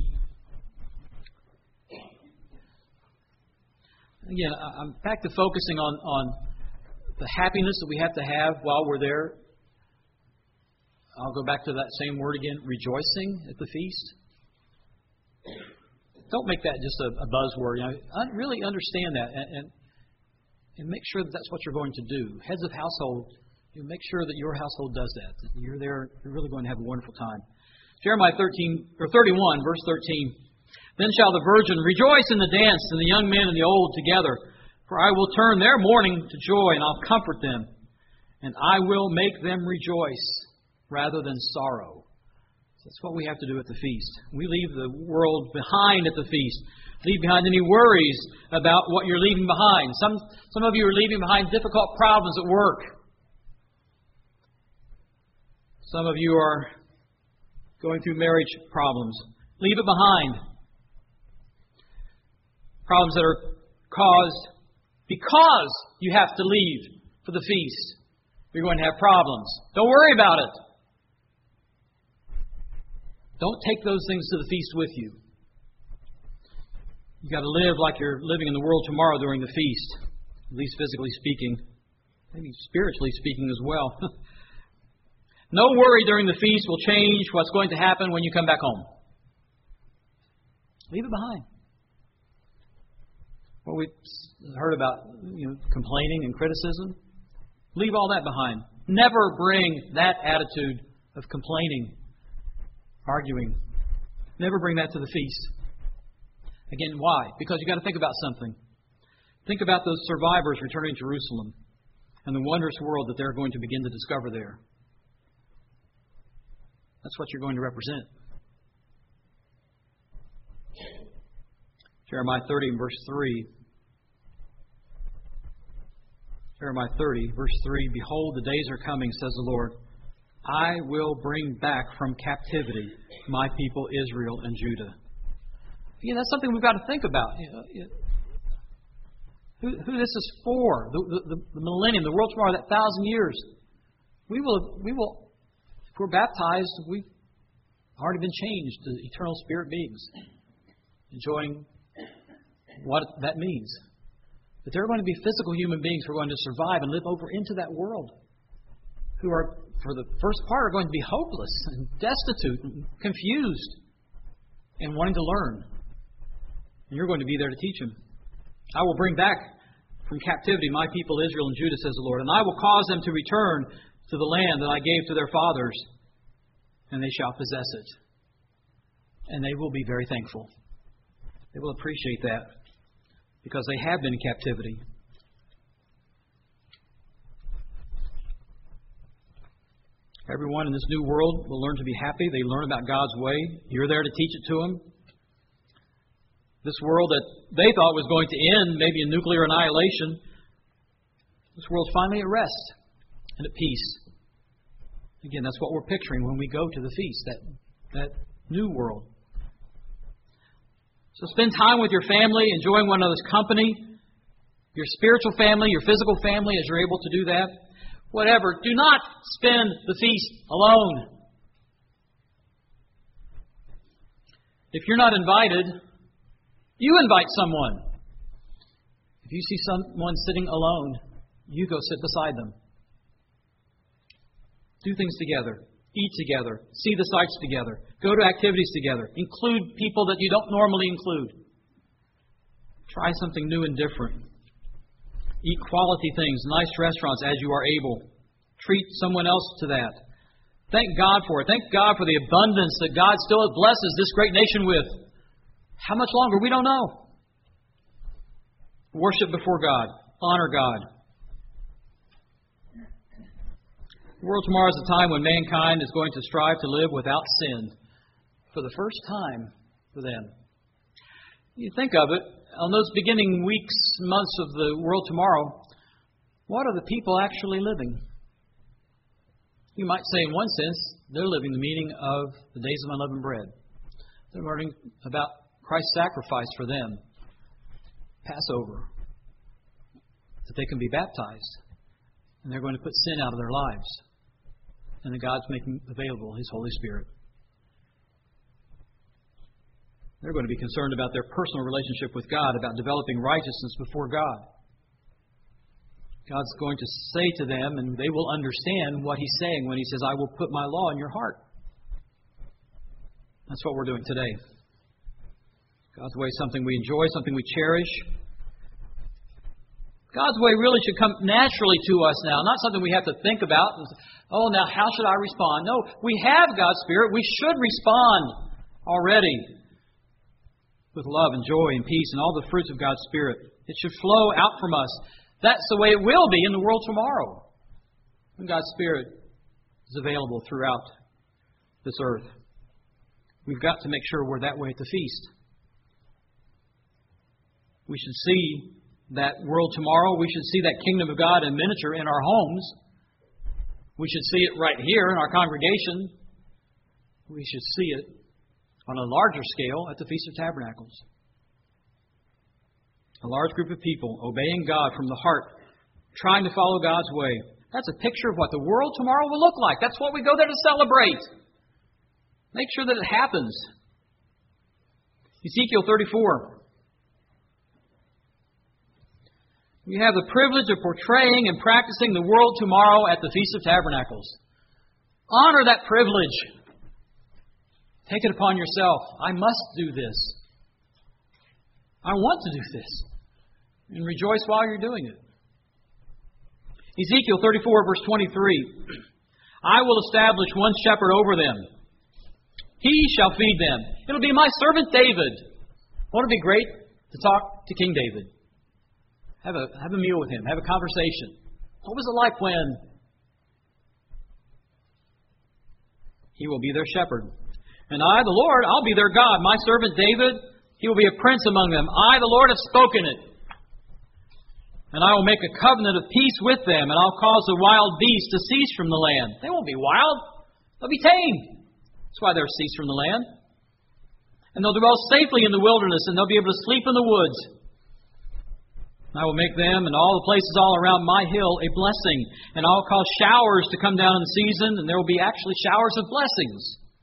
again, I'm back to focusing on the happiness that we have to have while we're there. I'll go back to that same word again, rejoicing at the feast. Don't make that just a buzzword. Really understand that and make sure that that's what you're going to do. Heads of household, make sure that your household does that. You're there, you're really going to have a wonderful time. Jeremiah 31, verse 13. Then shall the virgin rejoice in the dance, and the young men and the old together. For I will turn their mourning to joy, and I'll comfort them. And I will make them rejoice rather than sorrow. That's what we have to do at the feast. We leave the world behind at the feast. Leave behind any worries about what you're leaving behind. Some of you are leaving behind difficult problems at work. Some of you are going through marriage problems. Leave it behind. Problems that are caused because you have to leave for the feast. You're going to have problems. Don't worry about it. Don't take those things to the feast with you. You've got to live like you're living in the world tomorrow during the feast, at least physically speaking, maybe spiritually speaking as well. No worry during the feast will change what's going to happen when you come back home. Leave it behind. What we heard about, complaining and criticism, leave all that behind. Never bring that attitude of complaining, arguing. Never bring that to the feast. Again, why? Because you've got to think about something. Think about those survivors returning to Jerusalem and the wondrous world that they're going to begin to discover there. That's what you're going to represent. Jeremiah 30 and verse 3. Jeremiah 30, verse 3. Behold, the days are coming, says the Lord. I will bring back from captivity my people Israel and Judah. Again, that's something we've got to think about. Who this is for? The millennium, the world tomorrow, that 1,000 years. We will. If we're baptized, we've already been changed to eternal spirit beings, enjoying what that means. But there are going to be physical human beings who are going to survive and live over into that world, who are, for the first part, are going to be hopeless and destitute and confused and wanting to learn. And you're going to be there to teach them. I will bring back from captivity my people Israel and Judah, says the Lord, and I will cause them to return to the land that I gave to their fathers, and they shall possess it. And they will be very thankful. They will appreciate that because they have been in captivity. Everyone in this new world will learn to be happy. They learn about God's way. You're there to teach it to them. This world that they thought was going to end, maybe in nuclear annihilation, this world's finally at rest and at peace. Again, that's what we're picturing when we go to the feast, that new world. So spend time with your family, enjoying one another's company, your spiritual family, your physical family, as you're able to do that. Whatever. Do not spend the feast alone. If you're not invited, you invite someone. If you see someone sitting alone, you go sit beside them. Do things together. Eat together. See the sights together. Go to activities together. Include people that you don't normally include. Try something new and different. Eat quality things, nice restaurants as you are able. Treat someone else to that. Thank God for it. Thank God for the abundance that God still blesses this great nation with. How much longer? We don't know. Worship before God. Honor God. The world tomorrow is a time when mankind is going to strive to live without sin for the first time for them. You think of it, on those beginning weeks, months of the world tomorrow, what are the people actually living? You might say, in one sense, they're living the meaning of the days of unleavened bread. They're learning about Christ's sacrifice for them, Passover, that they can be baptized, and they're going to put sin out of their lives. And that God's making available His Holy Spirit. They're going to be concerned about their personal relationship with God, about developing righteousness before God. God's going to say to them, and they will understand what He's saying when He says, I will put my law in your heart. That's what we're doing today. God's way is something we enjoy, something we cherish. God's way really should come naturally to us now, not something we have to think about. Oh, now how should I respond? No, we have God's Spirit. We should respond already with love and joy and peace and all the fruits of God's Spirit. It should flow out from us. That's the way it will be in the world tomorrow, when God's Spirit is available throughout this earth. We've got to make sure we're that way at the feast. We should see that world tomorrow. We should see that kingdom of God in miniature in our homes. We should see it right here in our congregation. We should see it on a larger scale at the Feast of Tabernacles. A large group of people obeying God from the heart, trying to follow God's way. That's a picture of what the world tomorrow will look like. That's what we go there to celebrate. Make sure that it happens. Ezekiel 34. We have the privilege of portraying and practicing the world tomorrow at the Feast of Tabernacles. Honor that privilege. Take it upon yourself. I must do this. I want to do this. And rejoice while you're doing it. Ezekiel 34, verse 23. I will establish one shepherd over them. He shall feed them. It'll be my servant David. Won't it be great to talk to King David? Have a meal with him. Have a conversation. What was it like when? He will be their shepherd. And I, the Lord, I'll be their God. My servant David, he will be a prince among them. I, the Lord, have spoken it. And I will make a covenant of peace with them, and I'll cause the wild beasts to cease from the land. They won't be wild. They'll be tame. That's why they'll cease from the land. And they'll dwell safely in the wilderness, and they'll be able to sleep in the woods. I will make them and all the places all around my hill a blessing. And I'll cause showers to come down in the season, and there will be actually showers of blessings.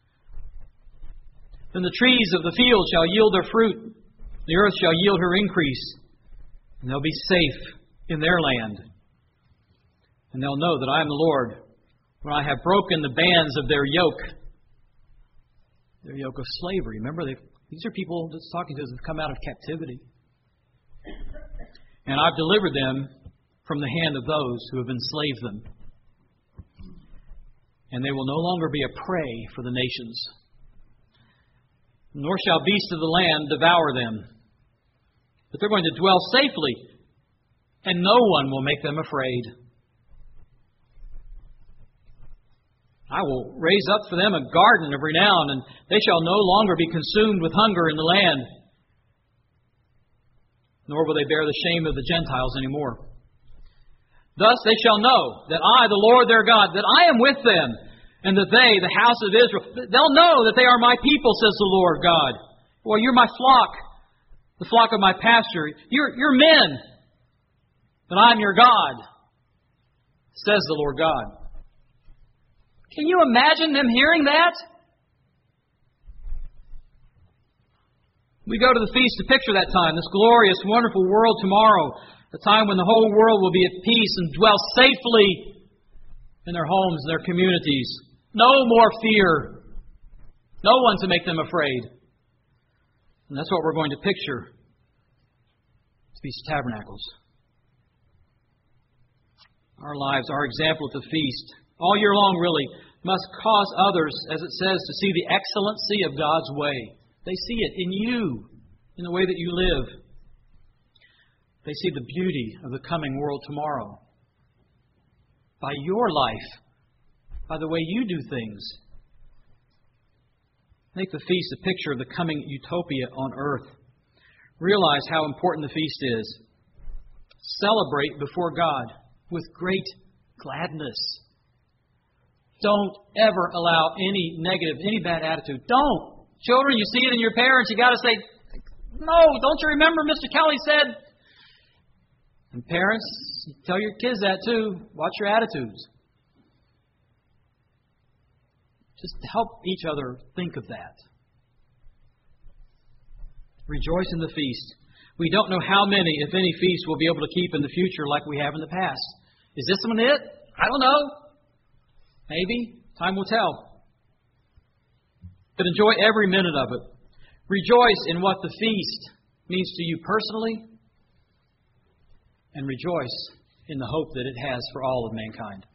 Then the trees of the field shall yield their fruit. The earth shall yield her increase. And they'll be safe in their land. And they'll know that I am the Lord, when I have broken the bands of their yoke. Their yoke of slavery. Remember, these are people that's talking to us who have come out of captivity. And I've delivered them from the hand of those who have enslaved them. And they will no longer be a prey for the nations. Nor shall beasts of the land devour them. But they're going to dwell safely, and no one will make them afraid. I will raise up for them a garden of renown, and they shall no longer be consumed with hunger in the land. nor will they bear the shame of the Gentiles anymore. Thus they shall know that I, the Lord their God, that I am with them, and that they, the house of Israel, they'll know that they are my people, says the Lord God. Well, you're my flock, the flock of my pasture. You're men, but I'm your God, says the Lord God. Can you imagine them hearing that? We go to the feast to picture that time, this glorious, wonderful world tomorrow, a time when the whole world will be at peace and dwell safely in their homes, their communities. No more fear. No one to make them afraid. And that's what we're going to picture at the Feast of Tabernacles. Our lives, our example at the feast, all year long really, must cause others, as it says, to see the excellency of God's way. They see it in you, in the way that you live. They see the beauty of the coming world tomorrow. By your life, by the way you do things. Make the feast a picture of the coming utopia on earth. Realize how important the feast is. Celebrate before God with great gladness. Don't ever allow any negative, any bad attitude. Don't. Children, you see it in your parents, you got to say, no, don't you remember Mr. Kelly said? And parents, tell your kids that too. Watch your attitudes. Just help each other think of that. Rejoice in the feast. We don't know how many, if any, feasts we'll be able to keep in the future like we have in the past. Is this one it? I don't know. Maybe. Time will tell. But enjoy every minute of it. Rejoice in what the feast means to you personally, and rejoice in the hope that it has for all of mankind.